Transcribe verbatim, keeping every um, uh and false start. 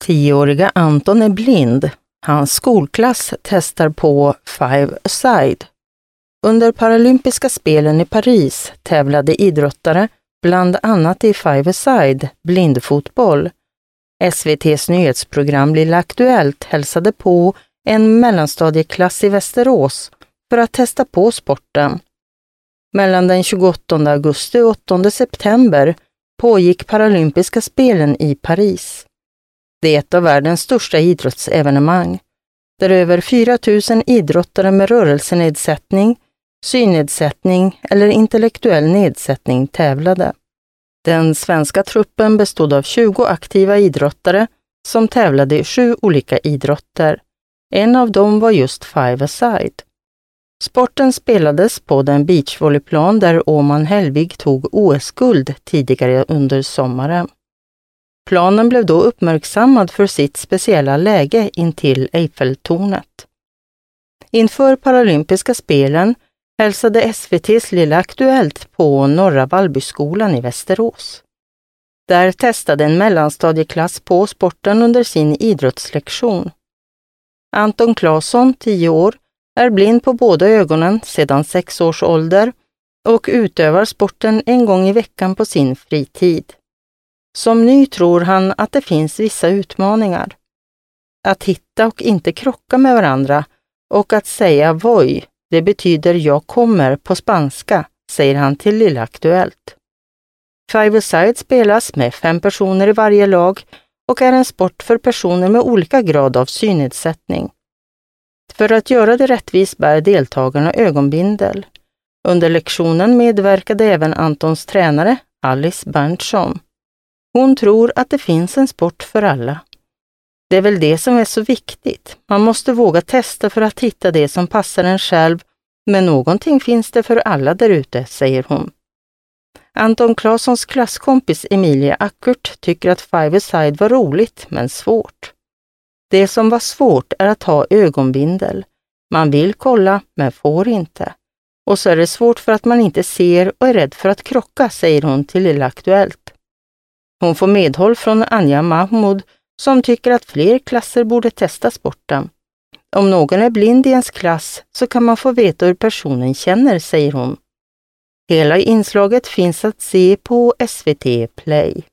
Tioåriga Anton är blind. Hans skolklass testar på five-a-side. Under paralympiska spelen i Paris tävlade idrottare bland annat i five-a-side, blindfotboll. S V T:s nyhetsprogram Lilla Aktuellt hälsade på en mellanstadieklass i Västerås för att testa på sporten. Mellan den tjugoåttonde augusti och åttonde september pågick paralympiska spelen i Paris. Det är ett av världens största idrottsevenemang, där över fyra tusen idrottare med rörelsenedsättning, synnedsättning eller intellektuell nedsättning tävlade. Den svenska truppen bestod av tjugo aktiva idrottare som tävlade i sju olika idrotter. En av dem var just five-a-side. Sporten spelades på den beachvolleyplan där Åman Hellvig tog O S-guld tidigare under sommaren. Planen blev då uppmärksammad för sitt speciella läge intill Eiffeltornet. Inför paralympiska spelen hälsade S V T:s Lilla Aktuellt på Norra Vallbyskolan i Västerås. Där testade en mellanstadieklass på sporten under sin idrottslektion. Anton Claesson, tio år, är blind på båda ögonen sedan sex års ålder och utövar sporten en gång i veckan på sin fritid. Som ny tror han att det finns vissa utmaningar. Att hitta och inte krocka med varandra och att säga voi, det betyder jag kommer på spanska, säger han till Lilla Aktuellt. Five-a-side spelas med fem personer i varje lag och är en sport för personer med olika grad av synnedsättning. För att göra det rättvis bär deltagarna ögonbindel. Under lektionen medverkade även Antons tränare Alice Berntsson. Hon tror att det finns en sport för alla. Det är väl det som är så viktigt. Man måste våga testa för att hitta det som passar en själv, men någonting finns det för alla där ute, säger hon. Anton Claessons klasskompis Emilia Ackert tycker att five-a-side var roligt men svårt. Det som var svårt är att ha ögonbindel. Man vill kolla men får inte. Och så är det svårt för att man inte ser och är rädd för att krocka, säger hon till Lilla Aktuellt. Hon får medhåll från Anja Mahmoud som tycker att fler klasser borde testa sporten. Om någon är blind i ens klass så kan man få veta hur personen känner, säger hon. Hela inslaget finns att se på S V T Play.